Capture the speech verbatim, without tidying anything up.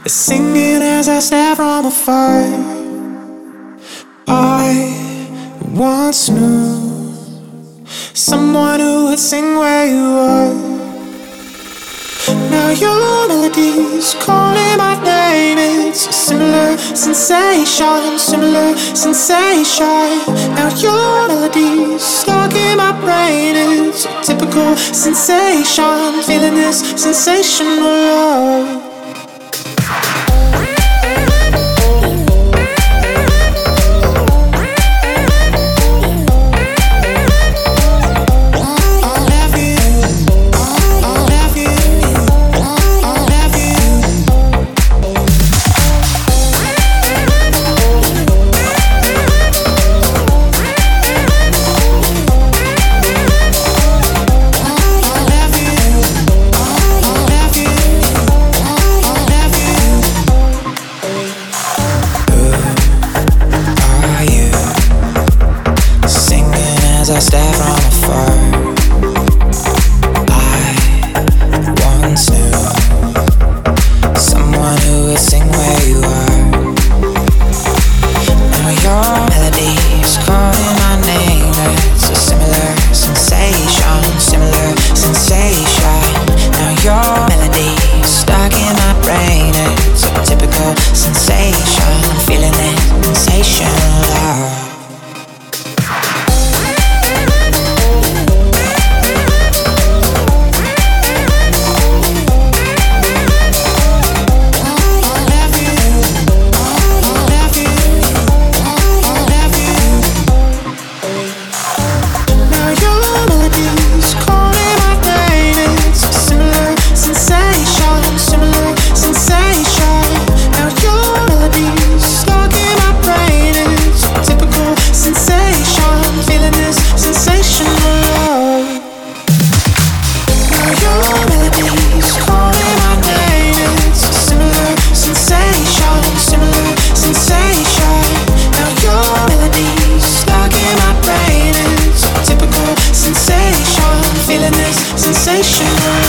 Singing as I stare from afar. I once knew someone who would sing where you are. Now your melody's calling my name. It's a similar sensation, similar sensation. Now your melody's stuck in my brain. It's a typical sensation, feeling this sensational love. As I stare from afar, I once knew someone who would sing where you are. Now your melody is calling my name. It's a similar sensation, similar sensation. Now your melody is stuck in my brain. It's a typical sensation. I'm feeling it, sensational. Sensation.